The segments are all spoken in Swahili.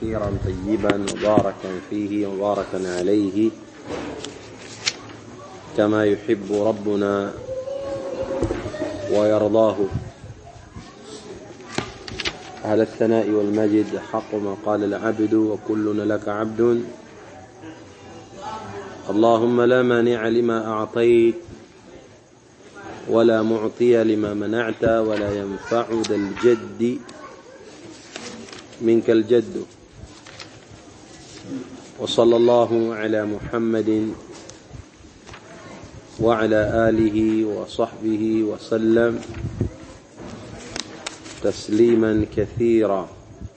كثيرا طيبا مباركا فيه مباركا عليه كما يحب ربنا ويرضاه. على الثناء والمجد حق ما قال العبد وكلنا لك عبد. اللهم لا مانع لما أعطيت ولا معطي لما منعت ولا ينفع ذا الجد منك الجد. وصلى الله على محمد وعلى آله وصحبه وسلم تسليما كثيرا.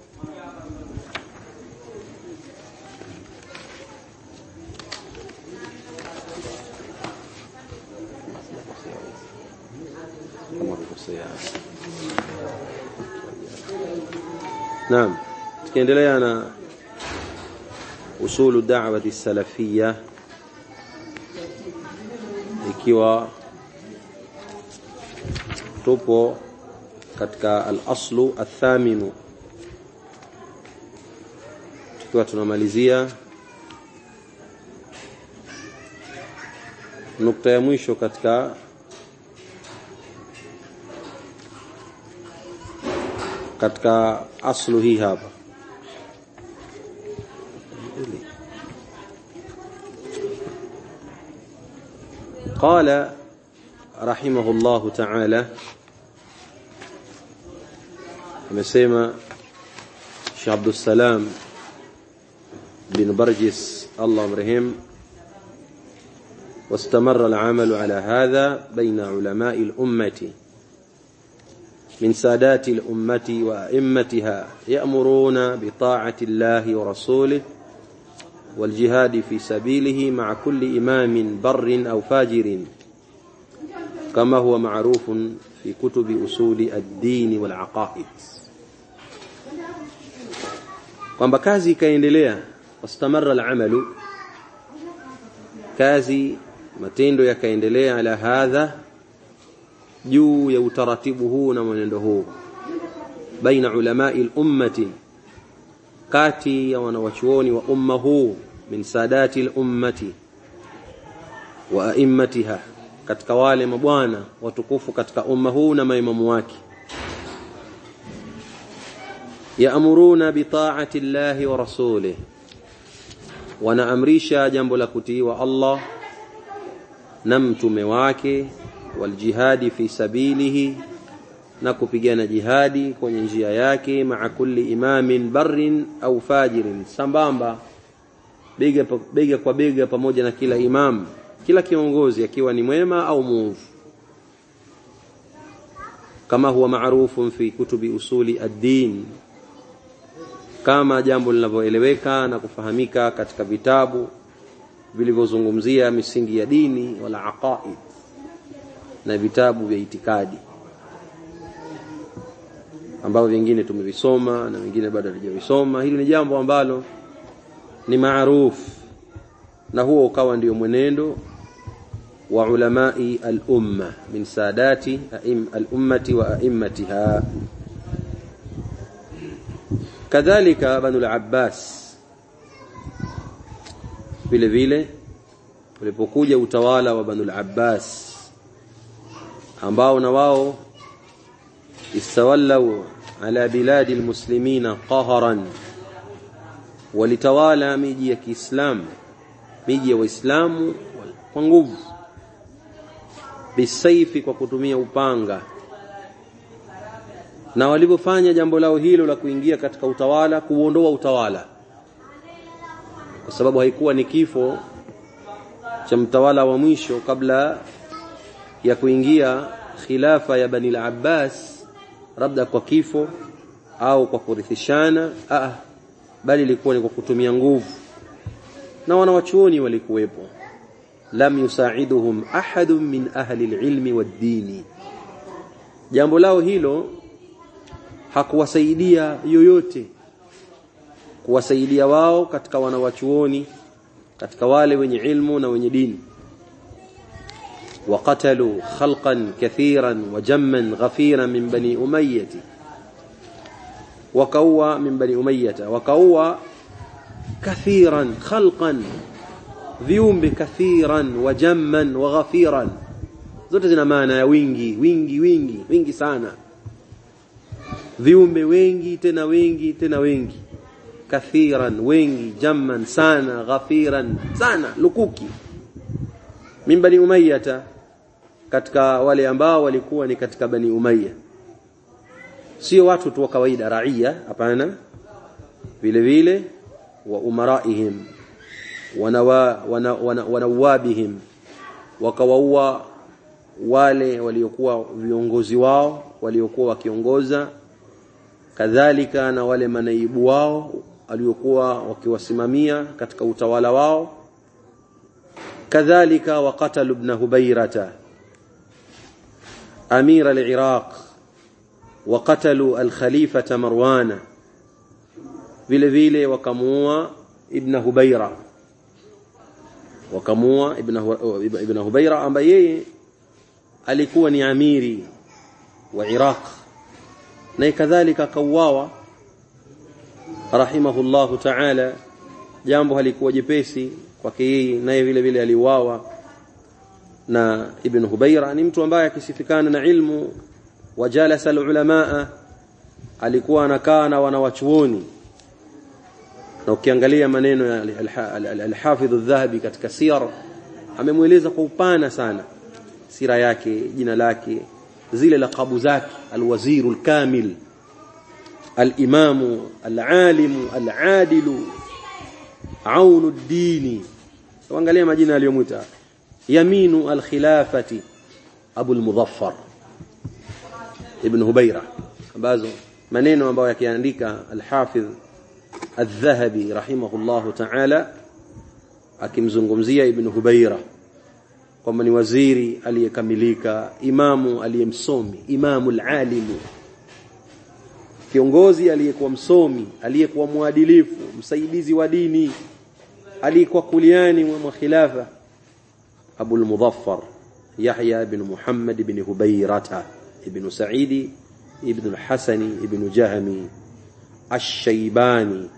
نعم، tukiendelea na usulu da'wati salafiyya, ikiwa tupo katika al-aslu al-thaminu, tukiwa tunamalizia nukta ya mwisho katika aslu hii hapa. قال رحمه الله تعالى، amesema Sheikh Abdul Salam bin Barjis Allah amrehim: واستمر العمل على هذا بين علماء الأمة من سادات الأمة وأئمتها يأمرون بطاعة الله ورسوله والجهاد في سبيله مع كل إمام بر أو فاجر، كما هو معروف في كتب أصول الدين والعقائد. kwamba kazi ikaendelea, واستمر العمل، kazi matendo yakaendelea, ala hadha, juu ya utaratibu huu na mwenendo huu, baina ulamai al-ummati, kati ya wanawachuoni wa umma huu, min sadati al-ummati wa a'immatiha, katika wale mabwana watukufu katika umma huu na maimamu wake. Yaamuruna bi ta'ati Allahi wa rasulih, wanaamrisha jambo la kutii wa Allah na mtume wake, wal jihadi fi sabilihi, na kupigana jihadi kwenye njia yake, ma'a kulli imamin barrin au fajirin, sambamba bega kwa bega pamoja na kila imam, kila kiongozi akiwa ni mwema au muovu, kama huwa maarufun fi kutubi usuli ad-din, kama jambo linavyoeleweka na kufahamika katika vitabu vilivyozungumzia misingi ya dini wala aqaid, na vitabu vya itikadi ambao vingine tumevisoma na vingine bado hatujavisoma. Hili ni jambo ambalo ni maarufu, na huo ukawa ndio mwenendo wa ulamai al-umma min sadati al-ummati wa a'immatiha. Kadhalika Banu al-Abbas, vile vile ulipokuja utawala wa Banu al-Abbas, ambao na wao istawallau ala biladi al-muslimina qaharan, walitawala miji ya Kiislamu, miji ya Waislamu kwa nguvu, bisaifi, kwa kutumia upanga. Na walipofanya jambo lao hilo la kuingia katika utawala, kuondoa utawala, kwa sababu haikuwa ni kifo cha mtawala wa mwisho kabla ya kuingia khilafa ya Bani al-Abbas, labda kwa kifo au kwa kurithishana, bali ilikuwa ni kwa kutumia nguvu, na wanawachuoni walikuwepo. Lam yusaiduhum ahadun min ahli al-ilmi wad-dini, jambo lao hilo hakuwasaidia yoyote kuwasaidia wao katika wanawachuoni, katika wale wenye ilmu na wenye dini. وقتلوا خلقا كثيرا وجما غفيرا من بني أمية, wakaua min bani umayyah, wakaua kathiran khalqan, viumbe kathiran wa jamman wa ghafiran, zote zina maana ya wingi sana, viumbe wengi tena wengi, kathiran wengi, jamman sana, ghafiran sana lukuki, min bani umayyah, katika wale ambao walikuwa ni katika bani umayyah, sio watu tu wa kawaida raia, hapana, vile vile wa umaraihim wanawabihim, wakawaua wale waliokuwa viongozi wao waliokuwa wakiongoza, kadhalika na wale manaibu wao waliokuwa wakiwasimamia katika utawala wao, kadhalika waqatalu ibn Hubayrata amir al-Iraq, waqatalu al-Khalifata Marwana, vile vile wakamuua ibn Hubayra, wakamuua ibn Hubayra ambaye yeye alikuwa ni amiri wa Iraq, na kadhalika kauawa rahimahullahu ta'ala. Jambo halikuwa jepesi kwake yeye, naye vile vile aliuawa. Na ibn Hubayra ni mtu ambaye akisifikana na ilmu, wajalasa al-ulamaa, alikuwa anakaa na wanawachuoni. Na ukiangalia maneno ya al-Hafidh al-Dhahabi katika siyar, amemueleza kwa upana sana sira yake, jina lake, zile laqabu zake, al-Waziru al-Kamil, al-Imamu al-Alimu al-Adilu, Aunu ad-Dini. Angalia majina aliyomuita: Yaminu al-Khilafati Abu al-Mudhaffar ibn Hubayra, ambazo maneno ambayo yakiandika al-Hafidh al-Dhahabi rahimahullahu ta'ala akimzungumzia ibn Hubayra kwamba ni waziri aliyekamilika, imamu aliyemsomi, imamu al-alimu, kiongozi aliyekuwa msomi, aliyekuwa muadilifu, msaidizi wa dini, aliyekuwa kuliani mwa khilafa, Abu al-Mudhaffar Yahya ibn Muhammad ibn Hubayrata ibn Sa'idi ibn al-Hasani ibn Jahmi الشيباني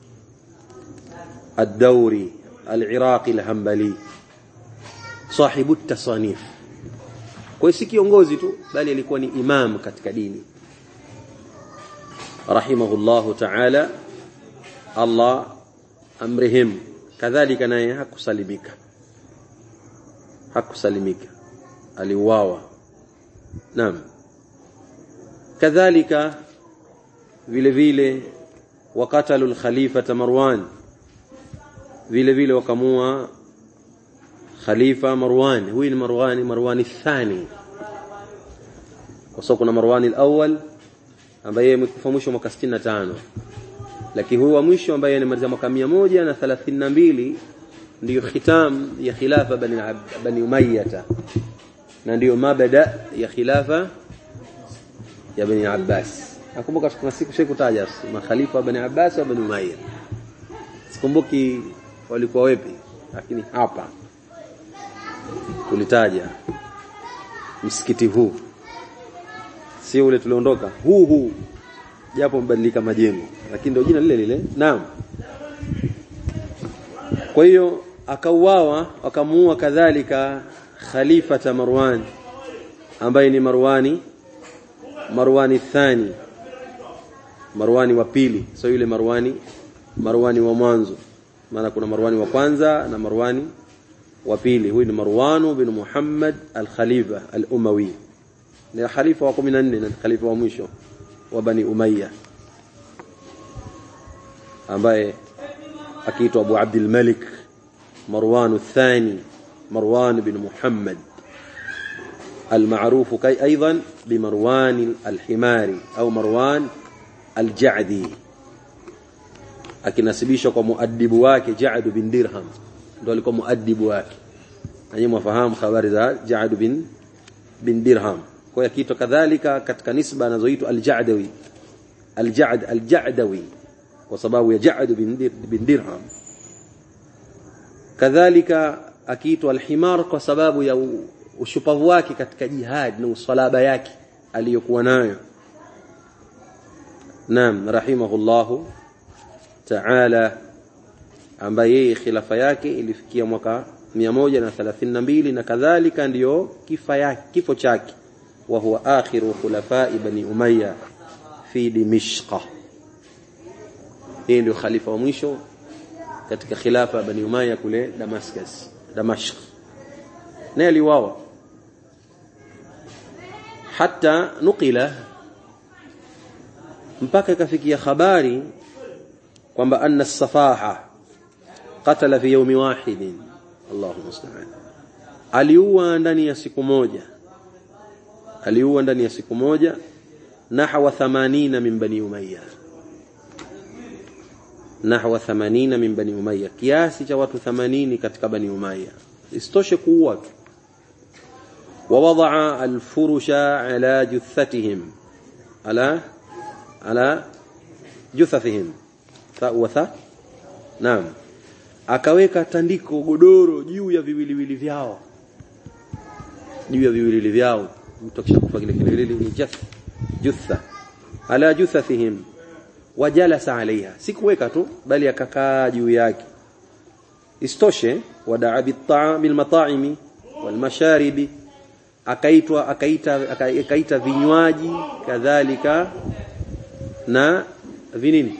الدوري العراقي الهنبلي صاحب التصانيف. Kwa si kiongozi tu, bali alikuwa ni imam katika dini rahimahullahu ta'ala, Allah amrehim. Kadhalika naye hakusalimika, aliuawa. Naam, kadhalika vile vile wakatalu al-Khalifata Marwan, vile vile wakamua Khalifa Marwan. Huyu ni Marwan athani, kwa sababu kuna Marwan al-awwal ambaye amekufa mwisho mwaka 65, lakini huyu wa mwisho ambaye alimaliza mwaka 132 ndio khitam ya khilafa bani Umayyah, na ndio mabada ya khilafa ya Bani Abbas. Nakumbuka kuna siku shekutaja makhalifa Bani Abbas wa Bani Umayyah, sikumbuki walikuwa wapi, lakini hapa tulitaja msikiti huu, sio ule tuliondoka, huu japo mbadilika majengo, lakini ndio jina lile lile. Naam, kwa hiyo akauawa, akamuua kadhalika Khalifata Marwan ambaye ni Marwani thani, Marwani wa pili, sio yule Marwani wa mwanzo, maana kuna Marwani wa kwanza na Marwani wa pili. Huyu ni Marwan bin Muhammad al-Khalifa al-Umawi, ni khalifa wa 14 na khalifa wa mwisho wa Bani Umayyah, ambaye akiitwa Abu Abdul Malik Marwan athani, Marwan bin Muhammad المعروف كي أيضا بمروان الحماري أو مروان الجعدي, akinasibishwa kwa muaddibu wake Ja'd bin Dirham, ndio alikuwa muaddibu wake. Nanyi mwafahamu habari za Ja'd bin Dirham. Kwa hiyo kitu kadhalika katika nisba anazoitwa al-Ja'dawi, al-Ja'dawi kwa sababu ya Ja'd bin Dirham. Kadhalika akiitwa al-Himar kwa sababu ya ushupavu wake katika jihad na usalaba yake aliyokuwa nayo. Naam, rahimahullahu ta'ala, ambaye khilafa yake ilifikia mwaka 132 na kadhalika ndio kifo chake. Wa huwa akhiru khulafai bani Umayya fi Dimishq. Yeye ndio khalifa wa mwisho katika khilafa ya bani Umayya kule Damashq. Na aliuawa hata nukila, mpaka ikafikia habari kwamba anna as-Safaha qatala fi yawmi wahidin, Allahu musta'an, aliua ndani ya siku moja nahwa 80 min bani Umayya, nahwa 80 min bani Umayya, kiasi cha watu 80 katika bani Umayya. Istoshe kuua tu. ووضع الفرش على جثتهم على جثثهم وثا. Naam, akaweka tandiko godoro juu ya viwiliwili vyao, mtu akishakufa kile kiwiliwili ni jutha ala juthathihim wajalasa alaiha, sikuweka tu bali akakaa juu yake. Istoshe wadaa bil mata'imi wal masharibi, akaita vinywaji kadhalika na vinini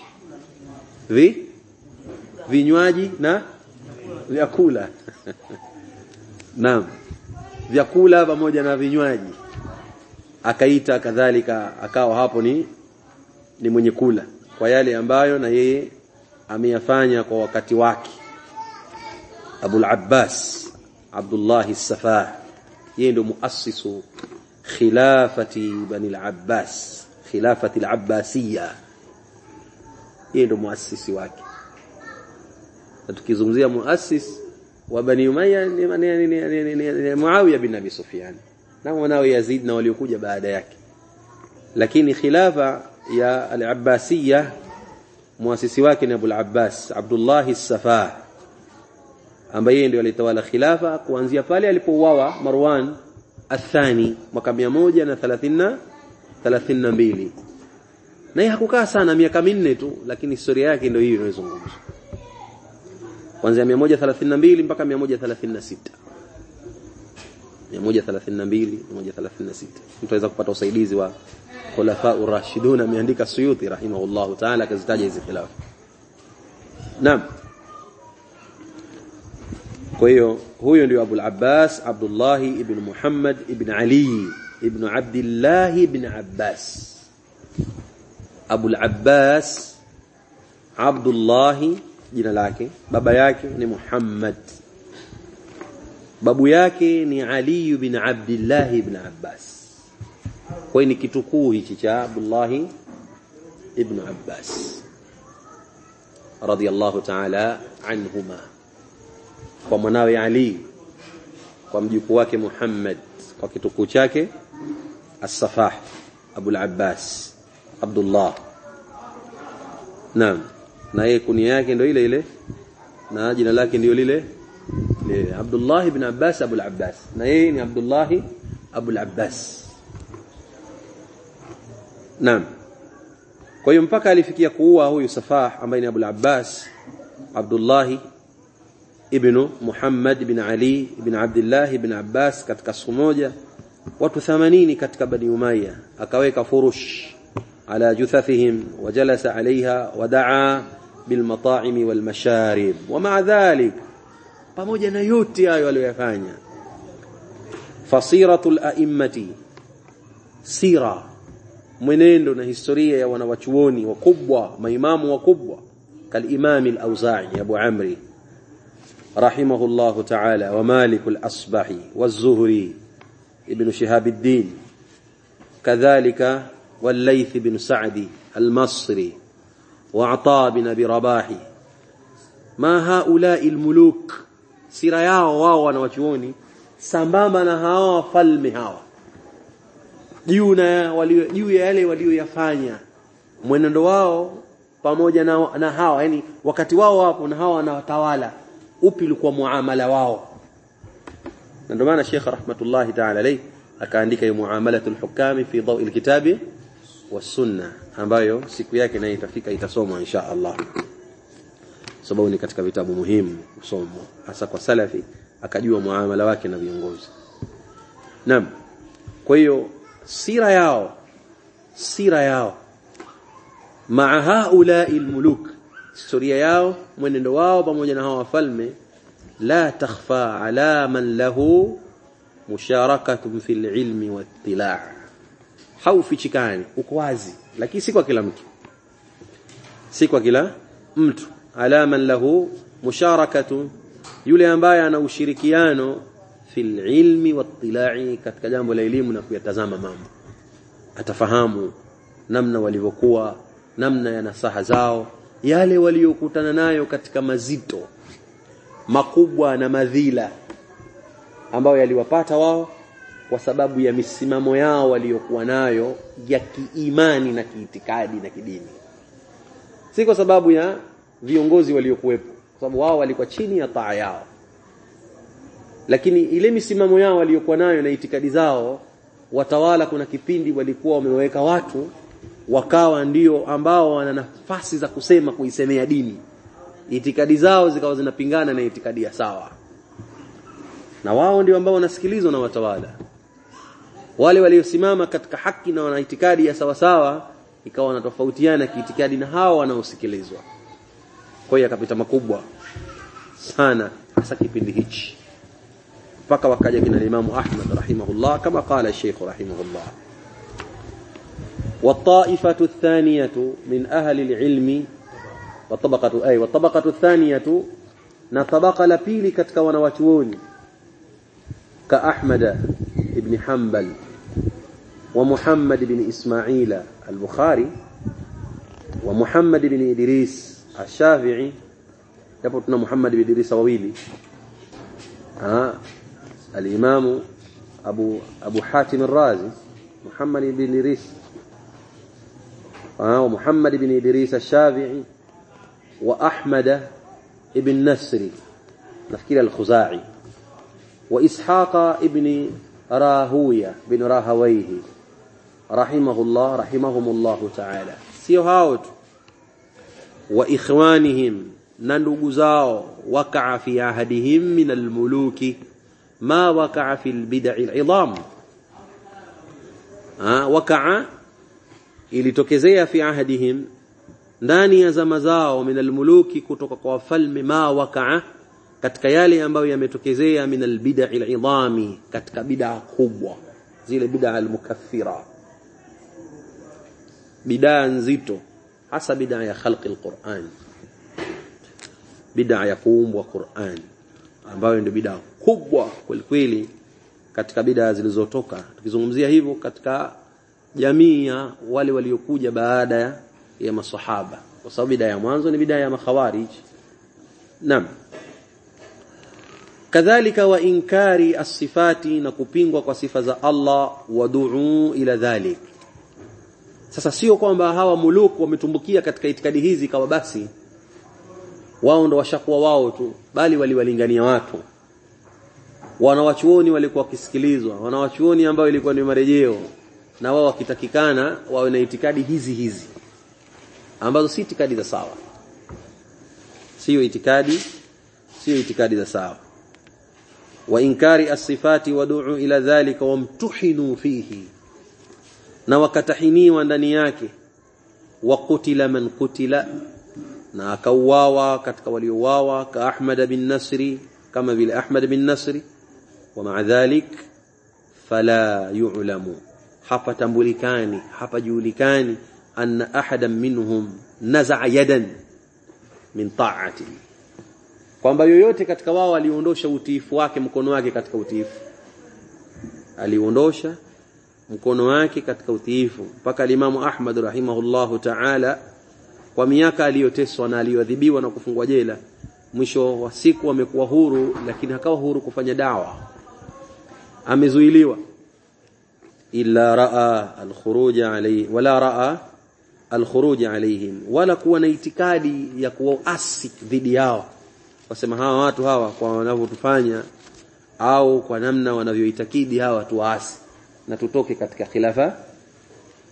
vinywaji na vyakula. Naam, vyakula pamoja na vinywaji akaita kadhalika, akawa hapo ni mwenye kula kwa yale ambayo na yeye ameyafanya kwa wakati wake. Abul Abbas Abdullah as-Safah, yeye ndio muassisu khilafati bani al-Abbas, khilafati al-Abbasiyya, yeye ndio muassisi wake. Na tukizungumzia muassis wa bani Umayya ni Muawiya bin Abi Sufyan na mwanawe Yazid na waliokuja baada yake, lakini khilafa ya al-Abbasiyya muasisi wake ni Abul Abbas Abdullah as-Safah, ambaye ndio alitawala khilafa kuanzia pale alipouawa Marwan athani mwaka 132, na yeye hakukaa sana, miaka 4 tu, lakini historia yake ndio hiyo inayozungumzwa kuanzia 132 mpaka 136. 132 136 mtu aweza kupata usaidizi wa khulafa urashidun, ameandika Suyuti rahimahullahu ta'ala akazitaja hizi khilafa. Naam, kwa hiyo huyo ndio Abul Abbas Abdullah ibn Muhammad ibn Ali ibn Abdullah ibn Abbas. Abul Abbas Abdullah jina lake, baba yake ni Muhammad, babu yake ni Ali ibn Abdullah ibn Abbas. Kwa hiyo ni kitukuu hichi cha Abdullah ibn Abbas radiyallahu ta'ala anhuma, kwa mwanawe Ali, kwa mjukuu wake Muhammad, kwa kitukuu chake as-Safah Abul Abbas Abdullah. Naam, na yeye kunia yake ndio ile na jina lake ndio lile Abdullah ibn Abbas Abul Abbas, na yeye ni Abdullah Abul Abbas. Naam, kwa hiyo mpaka alifikia kuua huyu Safah ambaye ni Abul Abbas Abdullah ibn Muhammad ibn Ali ibn Abdullah ibn Abbas katika siku moja watu 80 katika Bani Umayya, akaweka furush ala juthathihim wajalasa alaiha wadaa bil mata'imi wal masharib. Wa ma'a dhalik, pamoja na yote hayo aliyofanya, fasiratul a'immati, sira mwenendo na historia ya wanawachuoni wakubwa, maimamu wakubwa, kal Imam al-Auza'i Abu Amri rahimahullahu ta'ala, wa Malik al-Asbahi wa az-Zuhri ibn Shihab ad-Din, kadhalika wal Layth ibn Sa'di al-Masri wa Ata bin Abi Rabah. Ma haula'i al-muluk, sira yao wao wanawachuoni sambamba na hawa wafalme hawa, juu ya yale walioyafanya, mwenendo wao pamoja na hawa, yani wakati wao wapo na hawa wanawatawala, upi ulikuwa muamala wao. Na ndio maana Sheikh rahmatullahi ta'ala alayhi akaandika muamalatul hukami fi dawi alkitabi wa sunna, ambayo siku yake nayo itafika, itasomwa insha Allah, sababu ni katika vitabu muhimu kusomwa hasa kwa salafi, akajua muamala wake na viongozi. Naam. Kwa hiyo sira yao maa haulai almuluk, historia yao, mwenendo wao pamoja na hao wafalme, la takhfa ala man lahu musharakatun fil ilmi wattila', haufichikani, uko wazi, lakini si kwa kila mtu. Ala man lahu musharakatun, yule ambaye ana ushirikiano fil ilmi wattila'i, katika jambo la elimu na kuyatazama mambo, atafahamu namna walivyokuwa, namna ya nasaha zao, yale waliokutana nayo katika mazito makubwa na madhila ambayo yaliwapata wao kwa sababu ya misimamo yao waliokuwa nayo ya kiimani na kiitikadi na kidini, si kwa sababu ya viongozi waliokuwepo, kwa sababu wao walikuwa chini ya taa yao, lakini ile misimamo yao waliokuwa nayo na itikadi zao, watawala kuna kipindi walikuwa wameweka watu wakawa ndio ambao wana nafasi za kusema, kuisemea dini, itikadi zao zikawa zinapingana na itikadi ya sawa, na wao ndio ambao wanasikilizwa na watawala. Wale waliosimama katika haki na wana itikadi ya sawa sawa ikawa wanatofautiana kiitikadi na hao wanaosikilizwa. Kwa hiyo akapita makubwa sana hasa kipindi hichi, mpaka wakaja kina Imam Ahmad rahimahullah, kama qala Sheikh rahimahullah. والطائفة الثانية من أهل العلم والطبقة الثانية نطبق لبيلي كتك ونواتون كأحمد بن حنبل ومحمد بن إسماعيل البخاري ومحمد بن إدريس الشافعي، يبطنا محمد بن إدريس وويلي، الإمام أبو حاتم الرازي، محمد بن إدريس، ومحمد بن إدريس الشافعي، وأحمد بن نصر نفكير الخزاعي، وإسحاق ابن راهوية بن راهويه رحمهم الله تعالى. sio hao tu, wa ikhwanihim, na ndugu zao, waqa'a fi ahadihim min almuluki ma waqa'a fi albid'i al'idham. Waqa'a, ilitokezea fi ahadihim, ndani ya zama zao, min almuluki, kutoka kwa wafalme, ma waqa'a, katika yale ambayo yametokezea, min albid'i al'idhami, katika bid'a kubwa, zile bid'a almukaffira, bid'a nzito, hasa bid'a ya khalqi alquran, bid'a ya kuumbwa Qur'an, ambayo ndio bid'a kubwa kweli katika bid'a zilizotoka. Tukizungumzia hivyo katika jamii ya wale waliokuja baada ya masahaba, kwa sababu bid'a ya mwanzo ni bid'a ya makhawarij. Naam. Kadhalika wa inkari as-sifati, na kupingwa kwa sifa za Allah, wadu'u ila dhalik. Sasa sio kwamba hawa muluku wametumbukia katika itikadi hizi kama basi wao ndo washakuwa wao tu, bali waliwalingania watu. Wanawachuoni walikuwa wakisikilizwa, wanawachuoni ambao ilikuwa ni marejeo, na wao wakitakikana wawe na itikadi hizi ambazo si itikadi za sawa, sio itikadi za sawa. Wa inkari as-sifati wadu'u ila dhalika wamtuhinu fihi, na wakatahiniwa ndani yake, wa qutila man qutila, na akauawa katika waliouawa, ka Ahmad bin Nasri, kama vile Ahmad bin Nasri. Wa ma'a dhalik fala yu'lamu, hapatambulikani, hapajulikani, anna ahadan minhum naza'a yadan min ta'ati, kwamba yoyote katika wao aliondosha utiifu wake, mkono wake katika utiifu, aliondosha mkono wake katika utiifu. Mpaka Imam Ahmad rahimahullahu ta'ala, kwa miaka aliyoteswa na aliyodhibiwa na kufungwa jela, mwisho wa siku amekuwa huru, lakini hakawa huru kufanya dawa, amezuiliwa. Illa raa al-khuruj alayhi wala raa al-khuruj alayhim, wala kuwa na itikadi ya kuasi dhidi yao, wasema hawa watu hawa kwa wanavyotufanya au kwa namna wanavyoitakidi hawa tuasi na tutoke katika khilafa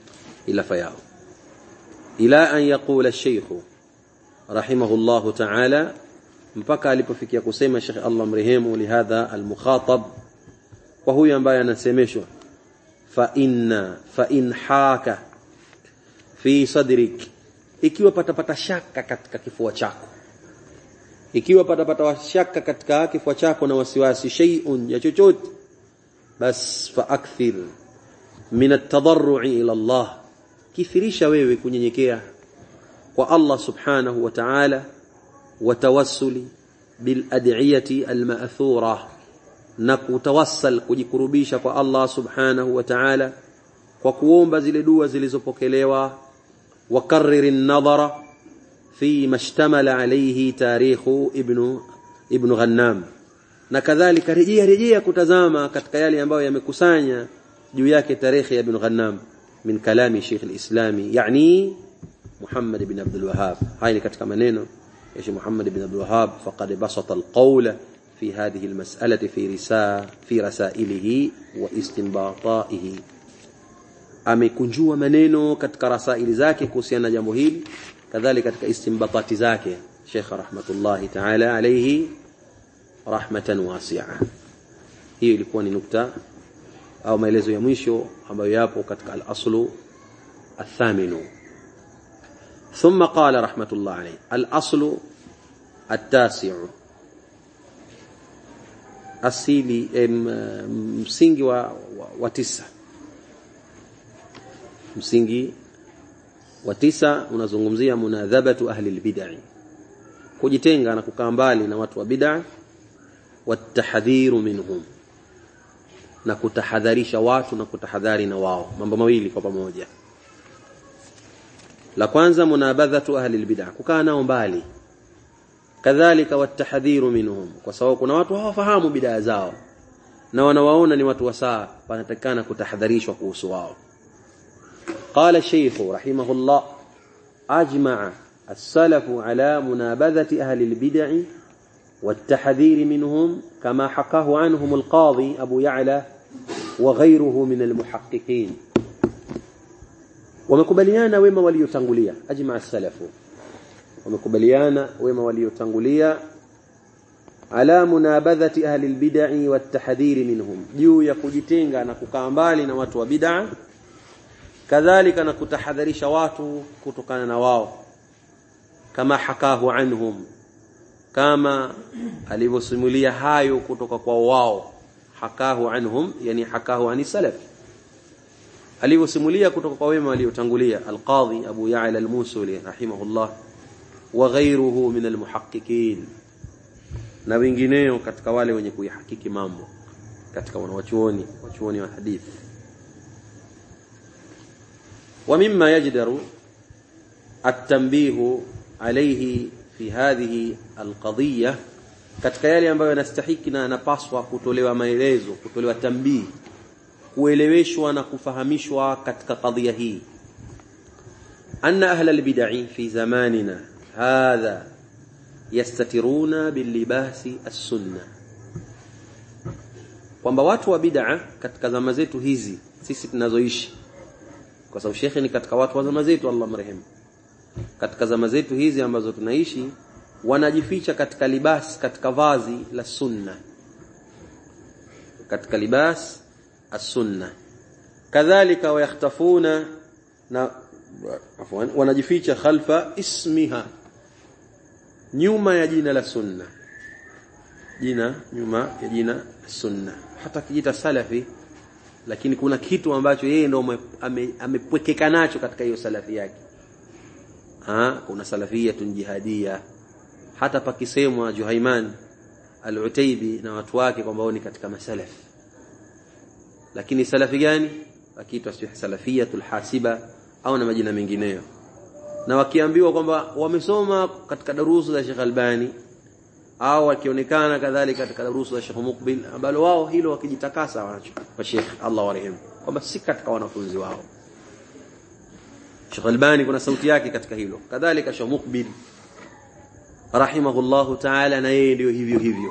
khilafa yao. Ila an yaqula ash-shaykh rahimahullahu ta'ala, mpaka alipofikia kusema Sheikh Allah mrehemu, lihadha al-mukhatab, kwa huyu ambaye anasemeshwa, fa in haka fi sadrik, ikiwa patapata shaka katika kifua chako, ikiwa patapata shaka katika kifua chako na wasiwasi, shay'un ya chochote, bas fa akthir min at-tadarru'i ila Allah, kithirisha wewe kunyenyekea kwa Allah subhanahu wa ta'ala, wa tawassuli bil ad'iyati al ma'thura, na kutawassal, kujikurubisha kwa Allah subhanahu wa ta'ala kwa kuomba zile dua zilizopokelewa. Wa karrir an-nadhara fi mashtamala alayhi tarikhu ibn Ghannam, na kadhalika rejea kutazama katika yale ambayo yamekusanya juu yake tarehe ya ibn Ghannam min kalami Sheikh al-Islam, yani Muhammad ibn Abdul Wahhab. Haya ni katika maneno ya Sheikh Muhammad ibn Abdul Wahhab, faqad basata al-qawla fi hadhihi al-mas'alati fi rasailihi wa istinbataihi, amekunjua maneno katika rasaili zake kuhusiana na jambo hili, kadhalika katika istinbatati zake Sheikh rahmatullahi ta'ala alayhi rahmatan wasi'a. Hii ilikuwa ni nukta au maelezo ya mwisho ambayo yapo katika al-aslu الثامن. ثم قال رحمة الله عليه: الأصل التاسع، asili msingi wa tisa. Msingi wa tisa unazungumzia munadhabatu ahli albid'ah, kujitenga na kukaa mbali na watu wa bid'ah, watahdhiru minhum, na kutahadharisha watu na kutahadhari na wao. Mambo mawili kwa pamoja. La kwanza munabadhatu ahli albid'ah, kukaa nao mbali, kadhalika watahdhiru minhum, kwa sababu kuna watu hawafahamu bid'a zao na wanawaona ni watu wasaa, panatakana kutahadharishwa kuhusu wao. قال الشيخ رحمه الله: أجمع السلف على منابذة أهل البدع والتحذير منهم كما حكاه عنهم القاضي أبو يعلى وغيره من المحققين. ومكبليانا وما وليتنقليا، أجمع السلف ومكبليانا وما وليتنقليا على منابذة أهل البدع والتحذير منهم، juu ya kujitenga na kukaa mbali na watu wa bid'a, kadhalika na kutahadharisha watu kutokana na wao. Kama hakahu anhum, kama alivyosimulia hayo kutoka kwa wao. Hakahu anhum yani hakahu ani salaf, alivyosimulia kutoka kwa wema waliotangulia, al-Qadhi Abu Ya'la al-Musuli rahimahullah wa ghayruhu min al-muhaqqiqin, na wengineo katika wale wenye kuihakiki mambo katika wanawachuoni wa hadithi. ومما يجدر التنبيه عليه في هذه القضية، katika yale ambayo yanastahiki na yanapaswa kutolewa maelezo, kutolewa tambii, kueleweshwa na kufahamishwa katika kadhia hii, anna ahla albid'i fi zamanina hadha yastatiruna bilibasi as-sunna, kwamba watu wa bid'a katika zama zetu hizi sisi tunazoishi, kwa sababu shekhi ni katika watu wa zama zetu, Allah mrehemu, katika zama zetu hizi ambazo tunaishi, wanajificha katika libas, katika vazi la sunna, katika libas as-sunna. Kadhalika wayakhtafuna, na wanajificha khalfa ismiha, nyuma ya jina la sunna, nyuma ya jina sunna. Hata kijita salafi, lakini kuna kitu ambacho yeye ndo amepwekeka nacho katika hiyo salafi yake. Kuna salafiyatun jihadiyya, hata pakisemwa Juhaiman al-Utaybi na watu wake kwamba wao ni katika masalaf, lakini salafi gani? Akiitwa salafiyatul hasiba au na majina mengineyo. Na wakiambiwa kwamba wamesoma katika darusu za Sheikh Albani, au wakionekana kadhalika katika darusu za Sheikh Muqbil, ambalo wao hilo wakijitakasa wanacho kwa Sheikh Allah warehemu, kwamba si katika wanafunzi wao. Sheikh Albani kuna sauti yake katika hilo, kadhalika Sheikh Muqbil rahimahullahu ta'ala, na yeye ndio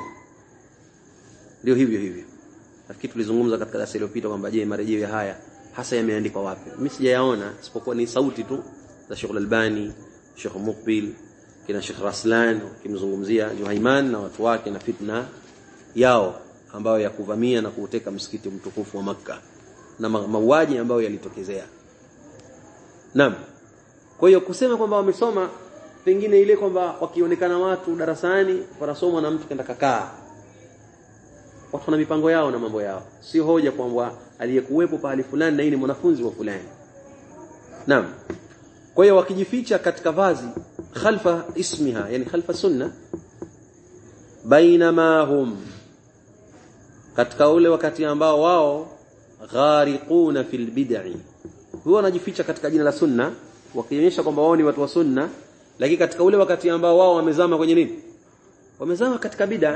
hivyo. Nafikiri tulizungumza katika darasa iliyopita kwamba je, marejeo haya hasa yameandikwa wapi. Mimi sijayaona isipokuwa ni sauti tu za Sheikh Al-Albani, Sheikh Muqbil, kina Sheikh Raslan kimzungumzia Juhaiman na watu wake na fitna yao ambayo ya kuvamia na kuuteka msikiti mtukufu wa Makkah na mauaji ambayo yalitokezea. Naam. Kwa hiyo kusema kwamba wamesoma pengine ile kwamba wakionekana watu darasani wanasoma na mtu kenda kakaa. Watu wana mipango yao na mambo yao. Sio hoja kwamba aliyekuwepo pahali fulani na yeye ni mwanafunzi wa fulani. Naam. Kwa hiyo wakijificha katika vazi khalfa ismiha, yani khalfa sunna, bainama hum, katika ule wakati ambao wao ghariquna fil bid'i, huwa wanajificha katika jina la sunna wakionyesha kwamba wao ni watu wa sunna, lakini katika ule wakati ambao wao wamezama kwenye nini? Wamezama katika bid'a.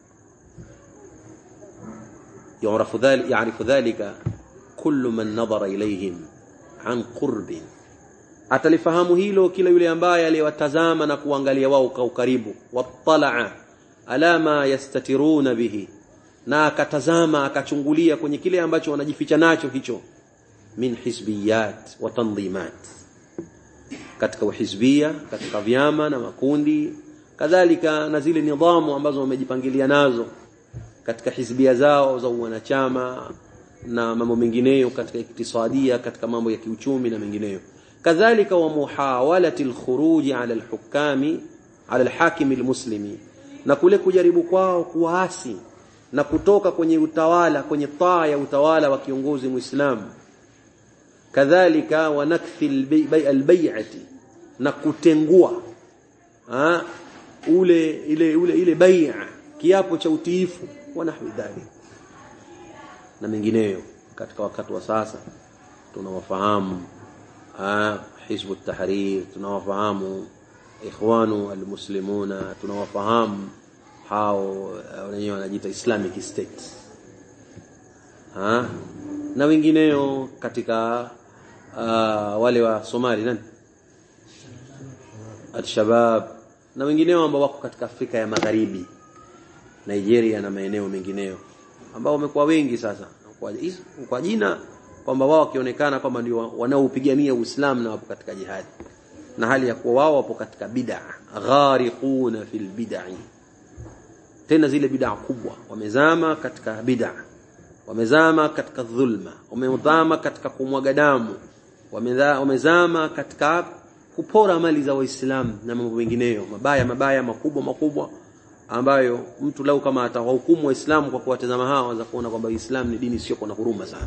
يعرف ذلك كل من نظر إليهم عن قرب. Atalifahamu hilo kila yule ambaye aliyewatazama na kuangalia wao kwa ukaribu. Wattala'a ala ma yastatiruna bihi, na akatazama akachungulia kwenye kile ambacho wanajificha nacho hicho, min hizbiyat wa tanzimat, katika uhizbia, katika vyama na makundi, kadhalika na zile nidhamu ambazo wamejipangilia nazo katika hizbia zao za wanachama na mambo mengineyo, katika iktisadia, katika mambo ya kiuchumi na mengineyo. Kadhalika wa muhawalati al-khuruj ala al-hukami ala al-hakim al-muslimi, na kule kujaribu kwao kuasi na kutoka kwenye utawala, kwenye taa ya utawala wa kiongozi Muislamu. Kadhalika wa nakthi al-bay'ati, na kutengua ile bai'a, kiapo cha utiifu, wa nahwi dhalik na mengineyo. Katika wakati wa sasa tunawafahamu Hizbu at-Tahrir, tunawafahamu Ikhwanu al-Muslimuna, tunawafahamu hao wenyewe wanajiita Islamic State, na wengineo katika wale wa Somali nani, al-Shabab, na wengineo ambao wako katika Afrika ya Magharibi, Nigeria na maeneo mengineyo, ambao wamekuwa wengi sasa kwa jina kwamba wao wakionekana kwamba ndio wanaopigania Uislamu na wapo katika jihad, na hali ya kuwa wao wapo katika bid'a, ghariquna fil bid'i. Tena zile bid'a kubwa, wamezama katika bid'a, wamezama katika dhulma, wamezama katika kumwaga damu, wamezama katika kupora mali za Waislamu na mambo mengineyo mabaya makubwa ambayo mtu lau kama atawahukumu Waislamu kwa kuwatazama hao anaweza kuona kwamba Uislamu ni dini sio na huruma sana.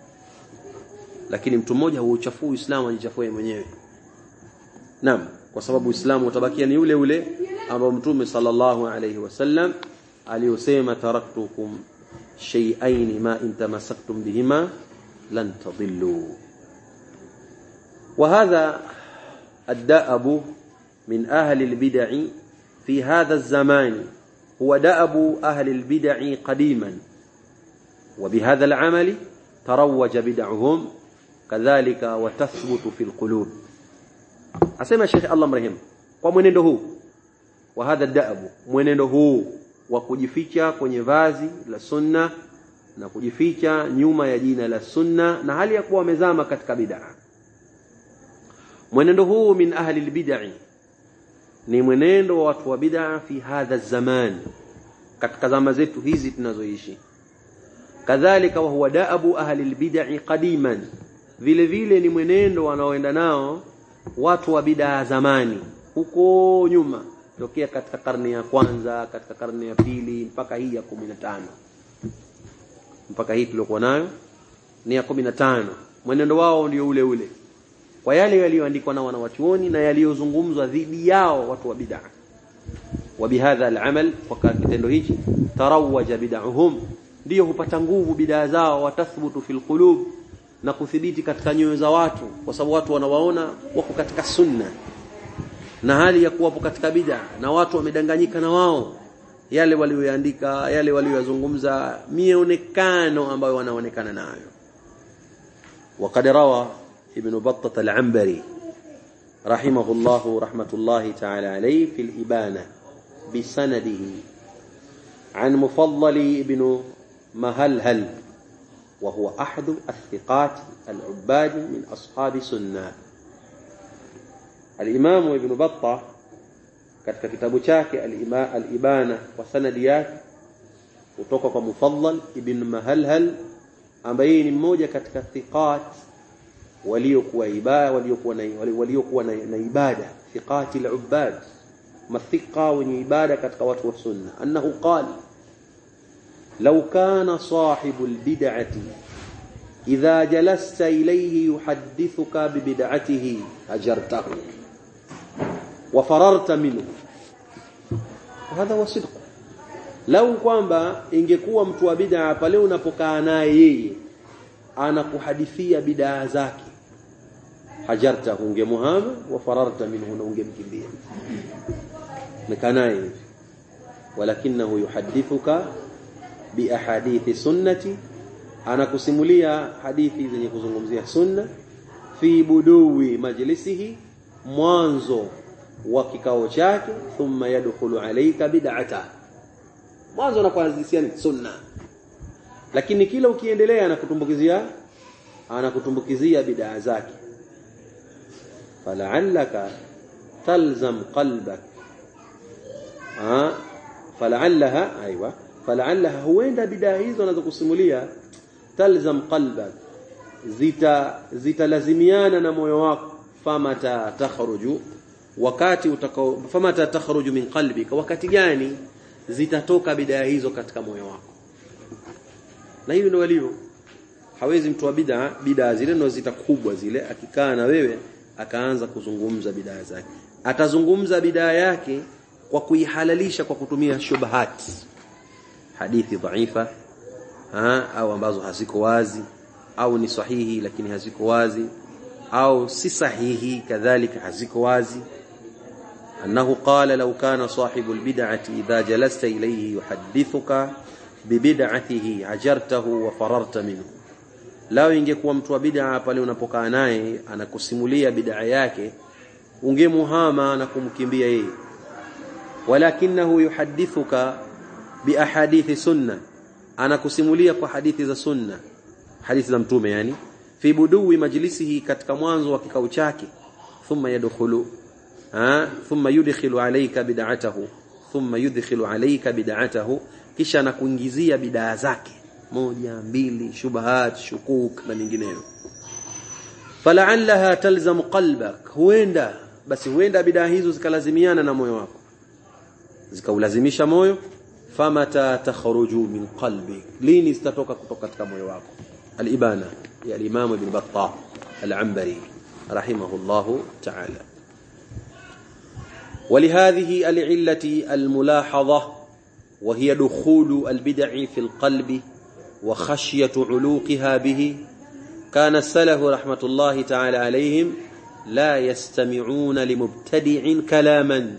Lakini mtu mmoja huuchafua Uislamu, ajichafue mwenyewe. Naam, kwa sababu Uislamu utabakia ni ule ule ambao Mtume sallallahu alayhi wasallam aliyosema, taraktukum shay'ain ma in tamassaktum bihima lan tadillu. Wa hadha ad-da'abu min ahli al-bid'ah في هذا الزمان هو دأب أهل البدع قديما، وبهذا العمل تروج بدعهم كذلك وتثبت في القلوب. أسمى الشيخ الله مرحمه ومنendo huu wa hadha da'abu, mwenendo huu wa kujificha kwenye vazi la sunna na kujificha nyuma ya jina la sunna na hali ya kuwa wamezama katika bid'a. Mwenendo huu min ahli al-bid'ah, ni mwenendo wa watu wa bid'a fi hadha zaman, katika zama zetu hizi tunazoishi. Kadhalika wa huwa da'abu ahli al-bid'ah qadiman, vile vile ni mwenendo wanaoenda nao watu wa bid'a zamani, huko nyuma, tokea katika karne ya kwanza, katika karne ya pili mpaka hii ya 15, mpaka hii tuliokuwa nayo ni ya 15. Mwenendo wao ndio ule ule kwa yale yaliyoandikwa na wanawachuoni na yaliyozungumzwa dhidi yao watu wa bid'a. Wa bihadha al-amal, kwa kitendo hichi, tarawaja bid'ahum, ndio hupata nguvu bid'a zao, watathbutu fil qulub, na kuthibiti katika nyoyo za watu, kwa sababu watu wanawaona wako katika sunna na hali ya kuwapo katika bid'a, na watu wamedanganyika na wao, yale walioandika, yale waliyozungumza, mionekano ambayo wanaonekana nayo. وقد روى ابن بطة العنبري رحمه الله رحمة الله تعالى عليه في الإبانة بسنده عن مفضل ابن مهلهل وهو أحد الثقات العباد من أصحاب سنة. الإمام ابن بطة katika kitabu chake al-Ibana wa sanadi yake kutoka kwa Mufaddal ibn Mahalhal ambaye ni mmoja katika thiqat waliokuwa na ibada, thiqati al-ubbad, mathiqa wenye ibada katika watu wa sunna, annahu qala law kana sahibu al-bid'ati idha jalasta ilayhi yuhaddithuka bi bid'atihi hajartahu wa fararta minhu. Hadha wa sidq. Lau kwamba ingekuwa mtu wa bid'a pale unapokaa naye yeye anakuhadithia bid'a zake, hajarta, ungemuhama, wa fararta minhu, na ungemkimbia. Mekanaye walakinahu yuhadithuka bi ahadithi sunnati, anakusimulia hadithi zenye kuzungumzia sunna, fi buduwi majlisihi, mwanzo wa kikao chake, thumma yadkhulu alayka bid'ata, mwanzo anakuanzishia ni sunna, lakini kila ukiendelea anakutumbukizia bid'a zake. fala'allaka talzam qalbak, fala'allaha huenda bid'a hizo anazokusimulia talzam qalbak, zitalazimiana na moyo wako, famata takhruju, wakati utakao, famata takhruju min qalbika, wakati gani zitatoka bid'a hizo katika moyo wako. Na hiyo ndio walivyo. Hawezi mtu wa bid'a zile ndio zitakubwa zile, akikaa na wewe akaanza kuzungumza bid'a zake, atazungumza bid'a yake kwa kuihalalisha kwa kutumia shubahat, hadithi dhaifa au ambazo haziko wazi, au ni sahihi lakini haziko wazi, au si sahihi kadhalika haziko wazi. أنه قال لو كان صاحب البدعة إذا جلست إليه يحدثك ببدعته عجرته وفررت منه. lao ingekuwa mtu wa bid'a pale unapokaa naye anakusimulia bid'a yake ungemuhama na kumkimbia yeye. Walakinahu yuhadithuka bi ahadithi sunna, anakusimulia kwa hadithi za sunna, hadithi za mtume, yani fi buduwi majlisihi, katika mwanzo wa kikao chake, thumma yudkhilu alayka bid'atahu, kisha anakuingizia bid'a zake, moja mbili, shubahat, shukuk na mingineyo. Fala'allaha talzam qalbak, huenda bid'a hizo zikalazimiana na moyo wako, zikaulazimisha moyo. Famata takhruju min qalbi, lini zitatoka kutoka katika moyo wako. Al-Ibana ya al-Imam Ibn Battah al-Anbari rahimahullahu ta'ala. ولهذه العلة الملاحظة وهي دخول البدع في القلب وخشية علوقها به، كان السلف رحمة الله تعالى عليهم لا يستمعون لمبتدع كلاما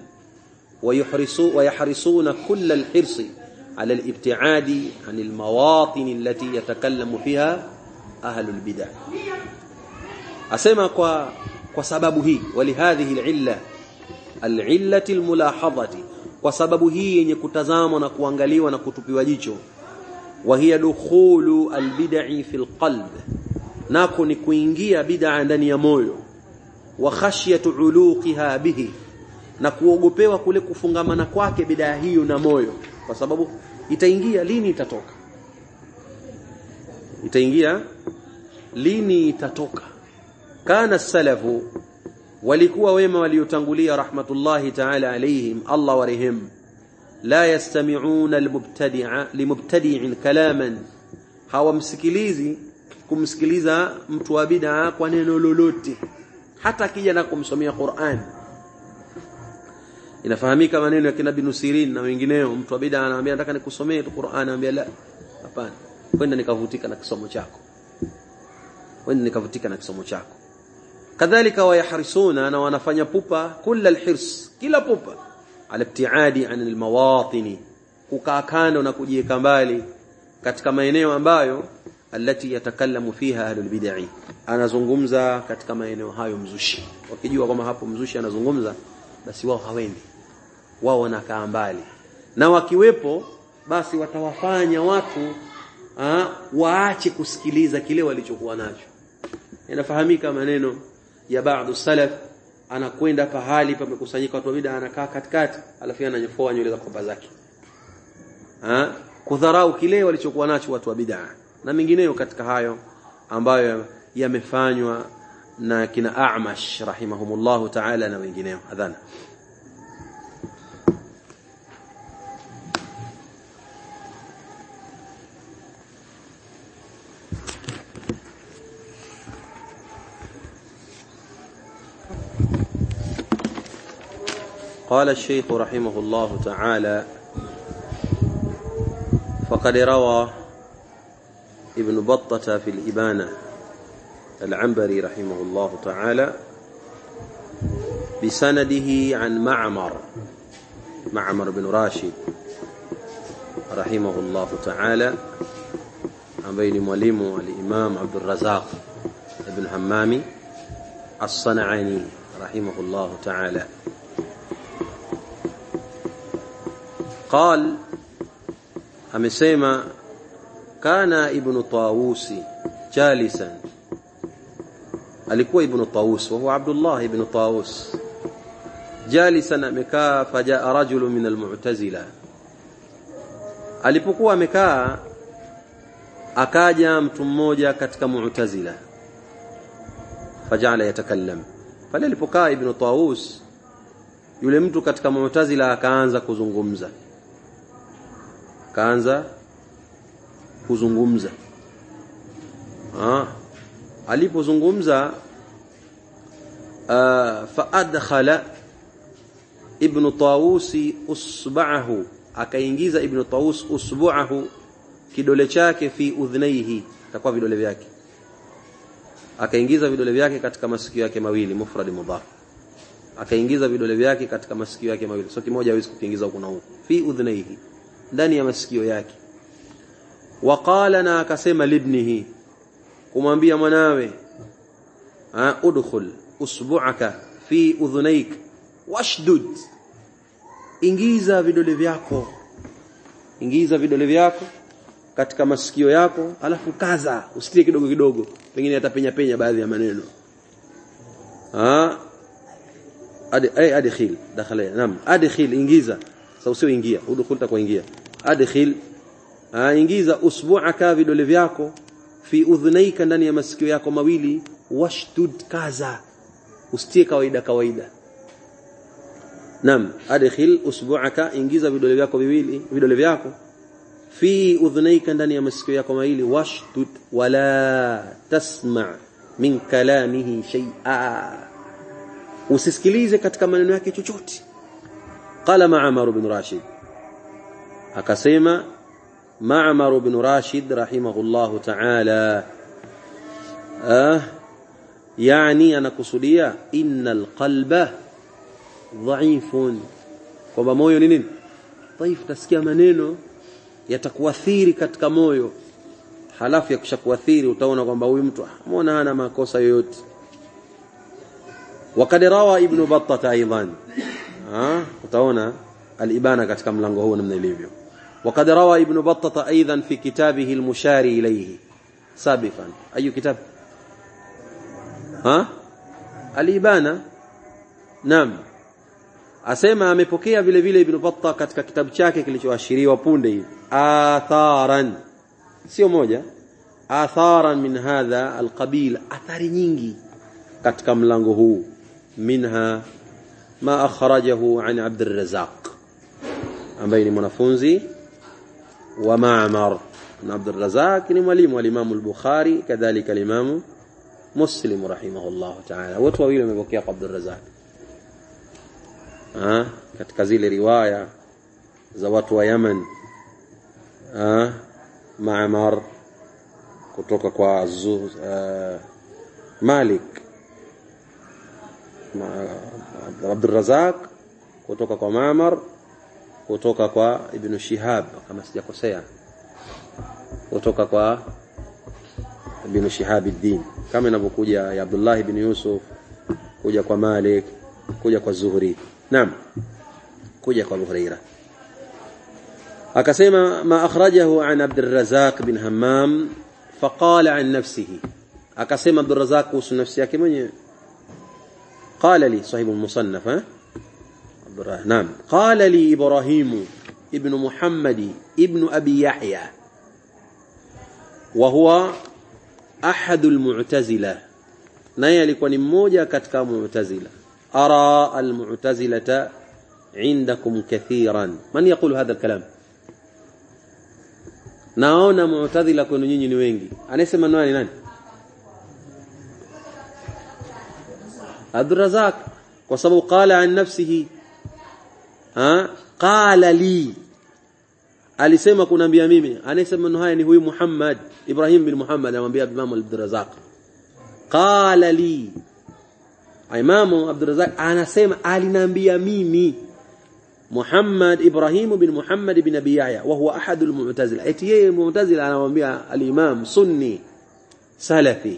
ويحرصون كل الحرص على الابتعاد عن المواطن التي يتكلم فيها أهل البدع. أسمع وسببه ولهذه العلة al-illati al-mulahadhati, kwa sababu hii yenye kutazamwa na kuangaliwa na kutupiwa jicho. Wa hiya dukhulu al-bid'i fil qalb, nako ni kuingia bid'a ndani ya moyo. Wa khashyatu uluqiha bihi, na kuogopewa kule kufungamana kwake bid'a hiyo na moyo, kwa sababu itaingia lini itatoka, Kana salafu, walikuwa wema waliotangulia rahmatullahi ta'ala alayhim, Allah warehemu, la yastami'una limubtadi'in kalaman, hawamsikilizi kumsikiliza mtu wa bid'a kwa neno lolote, hata kija na kumsomea Qur'an. Inafahamika maneno ya kina Ibn Sirin na wengineo, mtu wa bid'a anaambia nataka nikusomee tu Qur'an, anambia la, hapana, kwenda nikavutika na kisomo chako. Kadhalika wayahrisuna, na wanafanya pupa, kila alhirs, kila pupa, ala ibtiadi an almawatini, kukaa kando na kujiweka mbali katika maeneo ambayo alati yatakallamu fiha ahlul bid'ah, anazungumza katika maeneo hayo mzushi. Wakijua kama hapo mzushi anazungumza, basi wao hawendi, wao wanakaa mbali, na wakiwepo basi watawafanya watu waache kusikiliza kile walichokuwa nacho. Inafahamika maneno ya baadhi salaf, anakwenda pahali pamekusanyika watu wa bid'a, anakaa katikati alafu ananyofoa nywele za kopa zake, kudharau kile walichokuwa nacho watu wa bid'a na mengineyo katika hayo ambayo yamefanywa na kina A'mash rahimahumullahu ta'ala na wengineo. Adhana. قال الشيخ رحمه الله تعالى: فقد روى ابن بطة في الإبانة العنبري رحمه الله تعالى بسنده عن معمر بن راشد رحمه الله تعالى عن بين معلم الإمام عبد الرزاق بن حمام الصنعاني رحمه الله تعالى قال: amesema kana ibn Tawus jalisan, alikuwa ibn Tawus wa huwa Abdullah ibn Tawus, jalisan amekaa, fajaa rajulu min almu'tazila, alipokuwa amekaa akaja mtu mmoja katika mu'tazila, fajala yatakallam, pale alipokaa ibn Tawus yule mtu katika mu'tazila akaanza kuzungumza, alipozungumza fa adkhala ibn Tawus usba'ahu, akaingiza ibn Tawus usbu'ahu, kidole chake, fi udhnaihi, takwa vidole vyake, akaingiza vidole vyake katika masikio yake mawili, mufrad mudhaf, akaingiza vidole vyake katika masikio yake mawili, sio kimoja hawezi kukiingiza huko na huko, fi udhnaihi, ndani ya masikio yake. Waqala, na akasema, libnihi, kumwambia mwanawe, udkhul usbu'aka fi udhunaik washdud, ingiza vidole vyako katika masikio yako, alafu kaza, usitie kidogo kidogo, pengine atapenya baadhi ya maneno. Adkhil, dakhala, naam, adkhil, ingiza, sasa usio ingia, udkhul takwa ingia, adkhil, ingiza usbu'aka, vidole vyako, fi udhnaika, ndani ya masikio yako mawili, washdud, kaza, usitie kawaida. Naam, adkhil usbu'aka, ingiza vidole vyako fi udhnaika, ndani ya masikio yako mawili, washdud, wala tasma' min kalamihi shay'a, usisikilize katika maneno yake chochote. Qala Ma'mar bin Rashid, akasema Ma'mar bin Rashid rahimahullahu ta'ala, yani anakusudia innal qalba dha'ifun, kwamba moyo ni nini? Dhaifu. Tasikia maneno yatakuathiri katika moyo, halafu yakishakuathiri utaona kwamba huyu mtu muona hana makosa yoyote. Wakad rawa ibn Battah aidan, utaona al-ibana katika mlango huu namna ilivyo. وقد روى ابن بطة أيضا في كتابه المشار إليه سابقا. أي كتاب؟ الإبانة. نعم. Asema amepokea vile vile Ibn Battah katika kitabu chake kilichoashiriwa punde hivi, atharan, sio moja, atharan min hadha alqabil, athari nyingi katika mlango huu. Minha ma akhrajahu an Abd al-Razzaq, ambaye ni mwanafunzi wa Ma'mar. Na Abd al-Razzaq ni mwalimu wa Imam al-Bukhari, kadhalika Imam Muslim rahimahullah ta'ala. Watu wawili wamepokea kwa Abd al-Razzaq katika zile riwaya za watu wa Yemen. Ma'mar kutoka kwa Malik, Abd al-Razzaq kutoka kwa Ma'mar, kutoka kwa Ibn Shihab kama sijakosea, kutoka kwa Ibn Shihab ad-Din, kama inavyokuja ya Abdullah ibn Yusuf, kuja kwa Malik, kuja kwa Zuhri, naam, kuja kwa Abu Huraira. akasema ma akhrajahu an Abdurrazzaq bin Hammam faqala an nafsihi, akasema Abdurrazzaq kuhusu nafsi yake mwenyewe. Qala li sahibu al-musannaf نعم قال لي إبراهيم ابن محمد ابن أبي يحيى وهو أحد المعتزلة، naye alikuwa ni mmoja katika mu'tazila. Ara al-mu'tazilata indakum kathiran. Man yaqulu hadha al-kalam? Naona mu'tazila kwenu nyinyi ni wengi. Anasema nani? Abdurrazzaq, kwa sababu qala an nafsihi, qala li, alisema kunambia mimi. Anasema neno haya ni huyu Muhammad Ibrahim bin Muhammad, anamwambia Imam Abdurrazzaq qala li. Imam Abdurrazzaq anasema alinambia mimi Muhammad Ibrahim bin Muhammad bin Abi Yahya wa huwa ahad al-mu'tazila. Eti yeye mu'tazila anamwambia al-Imam Sunni Salafi,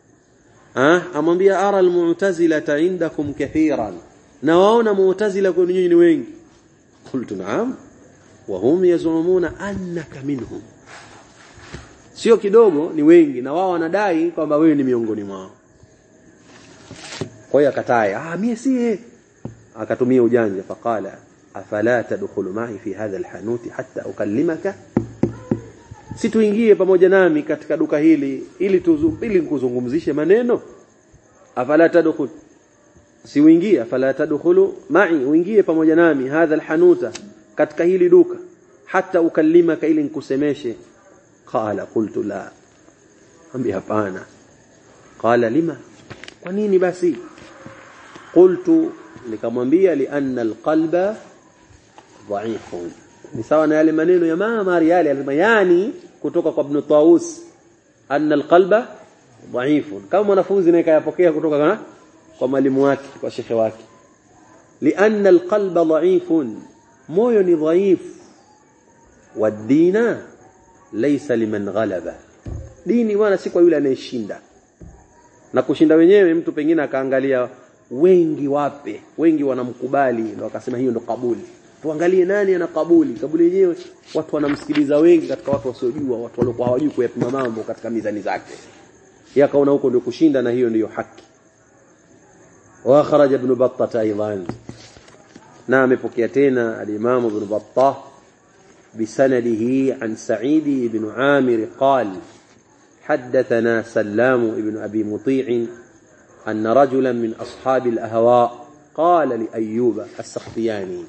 amwambia ara al-mu'tazila indakum kathiran, na waona mu'tazila kwenu nyinyi ni wengi. Qultu na'am wa hum yazumuna annaka minhum, sio kidogo, ni wengi, na wao wanadai kwamba wewe ni miongoni mwao. Kwa hiyo akatae, mimi si, akatumia ujanja. Faqala afala tadkhulu ma'i fi hadha alhanuti hatta ukallimaka, situingie pamoja nami katika duka hili ili kuzungumzishe maneno. Afala tadkhul, si uingie, afala tadkhulu ma'i, uingie pamoja nami hadha alhanuta, katika hili duka, hatta ukallimaka, ili nikusemeshe. Qala qultu la, ambi hapana. Qala lima, kwa nini basi? Qultu, nikamwambia lianna alqalba dha'ifun. Ni sawa na yale maneno ya Ma'mar yale almayani kutoka kwa Ibn Tawus, anna alqalba dha'ifun, kama mwanafunzi naye kayapokea kutoka kwa mwalimu wake, kwa shekhe wake. Lianna alqalba dha'ifun, moyo ni dhaif. Wadina laysa liman ghalaba, dini wala si kwa yule anayeshinda. Na kushinda wenyewe mtu pengine akaangalia wengi wape, wengi wanamkubali, ndio akasema hiyo ndio kabuli. Tuangalie nani ana kabuli. Kabuli yenyewe watu wanamsikiliza wengi katika watu wasiojua, watu waliokuwa hawajui kuyapima mambo katika mizani zake. Yeye akaona huko ndio kushinda, na hiyo ndio haki. Wa kharaja ibn Battah aidan, na amepokea tena al-Imam ibn Battah بسنده عن سعيد بن عامر قال حدثنا سلام بن أبي مطيع أن رجلا من أصحاب الأهواء قال لأيوب السختياني.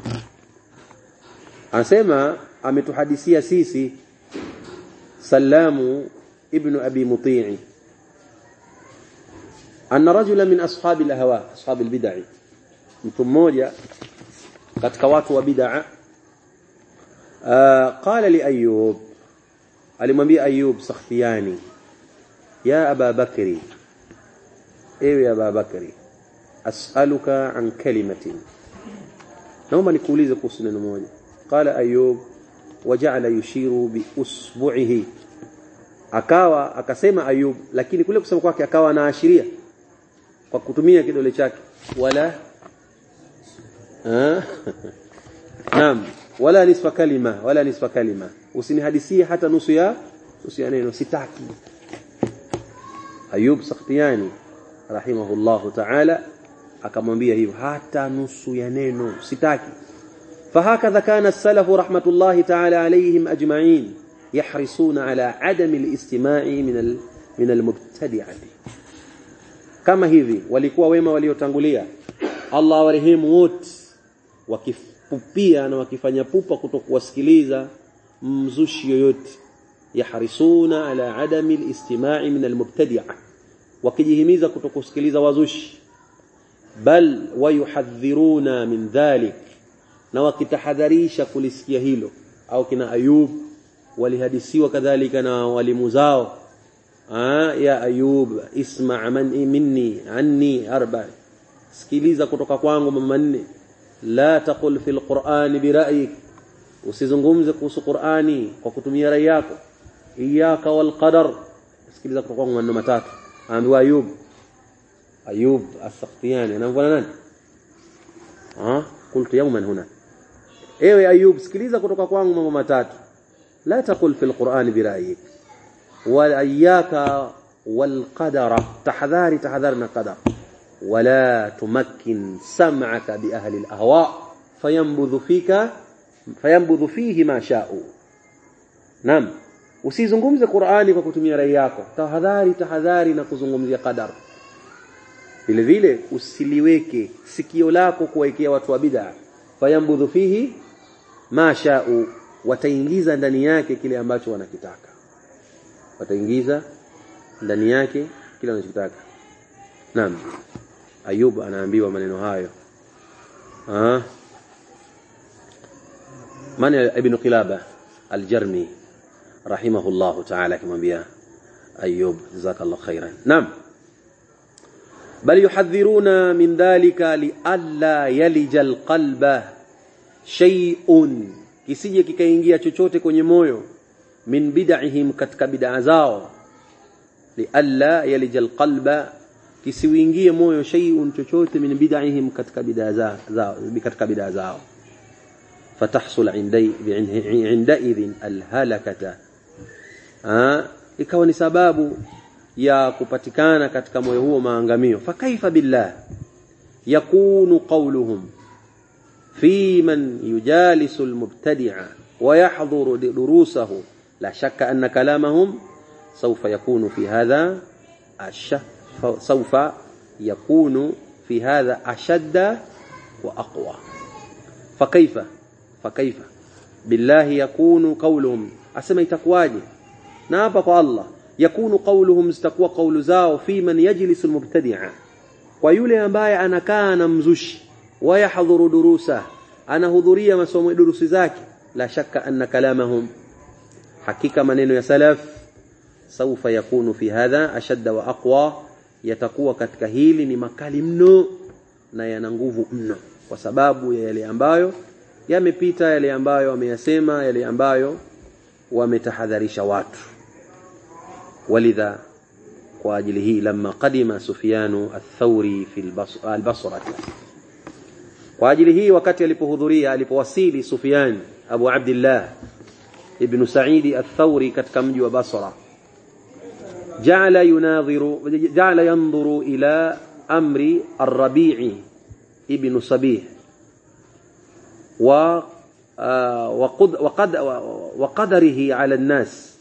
أسمع أمتحدثي سيسي سلام ابن أبي مطيع أن رجلا من أصحاب الأهواء، أصحاب البدع، متموجة قد كوات وبدع. قال لأيوب، alimwambia Ayub Sakhtiani, ya Aba Bakri, ewe Aba Bakri, as'aluka an kalimatin, naomba nikuulize kuhusu neno moja. Qala Ayub waja'ala yushiru bi usbu'ihi, akasema Ayub, lakini kule kusema kwake akawa anaashiria kwa kutumia kidole chake. Wala naam, wala nisfa kalima, usinihadisie hata nusu ya neno, sitaki. Ayub Sakhtiani rahimahullahu ta'ala akamwambia hivyo, hata nusu ya neno sitaki. Fahakadha kana as-salafu rahmatullahi ta'ala alayhim ajma'in yahrisuna ala adami al-istima'i min al-mubtadi'ati, kama hivi walikuwa wema waliotangulia, Allah warehemu wote, wakipupia na wakifanya pupa kutokuwasikiliza mzushi yoyote. Yahrisuna ala adami al-istima'i min al-mubtadi'a, wakijihimiza kutokusikiliza wazushi. Bal wayuhadhiruna min dhalik, na wakitahadharisha kulisikia hilo. Au kina Ayub walihadisiwa kadhalika na walimu zao, ya Ayub isma' minni anni arba, sikiliza kutoka kwangu mambo manne. La taqul fil Qur'ani bi ra'yik, usizungumze kuhusu Qur'ani kwa kutumia rai yako. Iyaka wal qadar, sikiliza kutoka kwangu maneno matatu. Ambiwa Ayub as-Sakhtiyani, anamwona nani? Qultu yawman huna, ewe Ayub sikiliza kutoka kwangu mambo matatu la taqul fil Qur'an bi ra'yik wa iyyaka wal qadara tahadharna qadar wala tumakkin sam'aka bi ahli al ahwa fayambudhu fihi ma sha'u. Naam, usizungumze Qur'ani kwa kutumia rai yako. Tahadhari na kuzungumzia qadar. Vile vile usiliweke sikio lako kuwaekea watu wa bid'a. Fayambudhu fihi ma sha'u, wataingiza ndani yake kile ambacho wanakitaka. Wataingiza ndani yake kile wanachotaka. Naam. Ayub anaambiwa maneno hayo. Mani ibn Qilaba al-Jarmi rahimahullahu ta'ala kumwambia Ayub jazakallahu khairan. Naam. Bal yuhadhiruna min dhalika li alla yalija al-qalba shay'un, kisije kikaingia chochote kwenye moyo, min bid'ihim, katika bid'a zao, li alla yalija al-qalba, kisiwingie moyo, shay'un, chochote, min bid'ihim, katika bid'a zao, fatahsul indaidhin alhalakata, ikawa ni sababu ya kupatikana katika moyo huo maangamio. Fakaifa billah yakunu qawluhum fi man yujalisu almubtadi'a wa yahdhuru durusahu, la shakka anna kalamahum sawfa yakunu fi hadha ashadda wa aqwa. Fakaifa billahi yakunu qawluhum, asema itakuwaje na hapa kwa Allah, yakunu qawluhum, zitakuwa qawlu zao, fi man yajlisu almubtadi'a, kwa yule ambaye anakaa na mzushi, wa yahdhuru durusa, anahudhuria masomo durusi zake, la shakka anna kalamahum, hakika maneno ya salaf, sawfa yakunu fi hadha ashadda wa aqwa, yatakuwa katika hili ni makali mno na yana nguvu mno, kwa sababu ya yale ambayo yamepita, yale ambayo wameyasema, yale ambayo wametahadharisha watu. Walidha, kwa ajili hii, lamma qadima Sufyanu ath-Thawri fi al-Basra, kwa ajili hii wakati alipowasili Sufyan Abu Abdullah ibn Sa'id ath-Thawri katika mji wa Basra, ja'ala yanzuru ila amri ar-Rabi' ibn Sabih وقدره على الناس،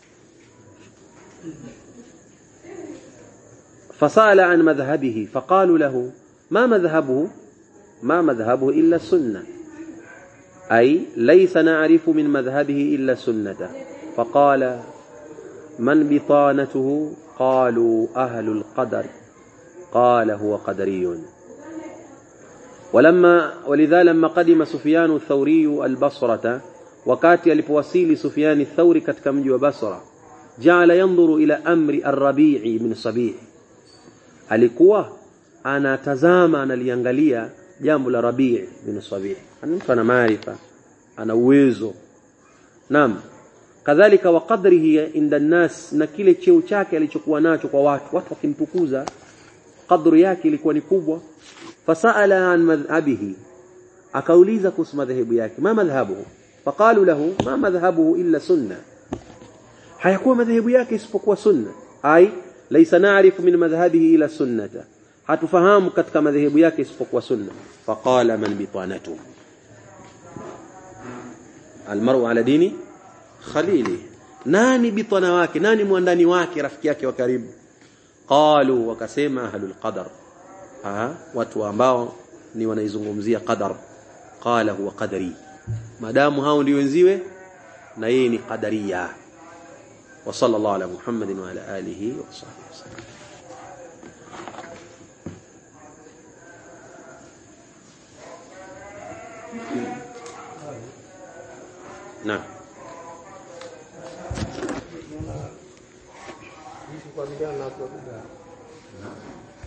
فسأل عن مذهبه فقالوا له ما مذهبه إلا السنة، أي ليس نعرف من مذهبه إلا السنة. فقال من بطانته؟ قالوا أهل القدر. قال هو قدري. ولذا لما قدم سفيان الثوري البصرة، wakati alipowasili Sufyan ath-Thawri katika mji wa Basra, ja'ala yanzuru ila amri ar-Rabi' ibn Sabih, alikuwa anatazama, analiangalia jambo la Rabi' ibn Sabih. Ana maarifa, ana uwezo. Naam, kadhalika wa qadrihi inda an-nas, na kile cheo chake alichokuwa nacho kwa watu wakimtukuza, qadri yake ilikuwa ni kubwa. Fasala an madhhabihi, akauliza kuhusu madhehebu yake, ma madhhabuhu? Faqalu lahu ma madhhabuhu illa sunna, hayakuwa madhehebu yake isipokuwa sunna, ai laysa na'rifu min madhhabihi ila sunnata, hatufahamu katika madhehebu yake isipokuwa sunna. Faqala man bitanatu, almar'u ala dini khalili, nani bitana wake, nani mwandani wake, rafiki yake wa karibu? Qalu, wakasema ahlul qadar, watu ambao ni wanaizungumzia qadar. Qala huwa qadari, madamu hao ndio wenziwe na yeye ni qadariya. Wa sallallahu ala Muhammadin wa ala alihi wa sahbihi wasallam. Naam. Kwa vijana na kwa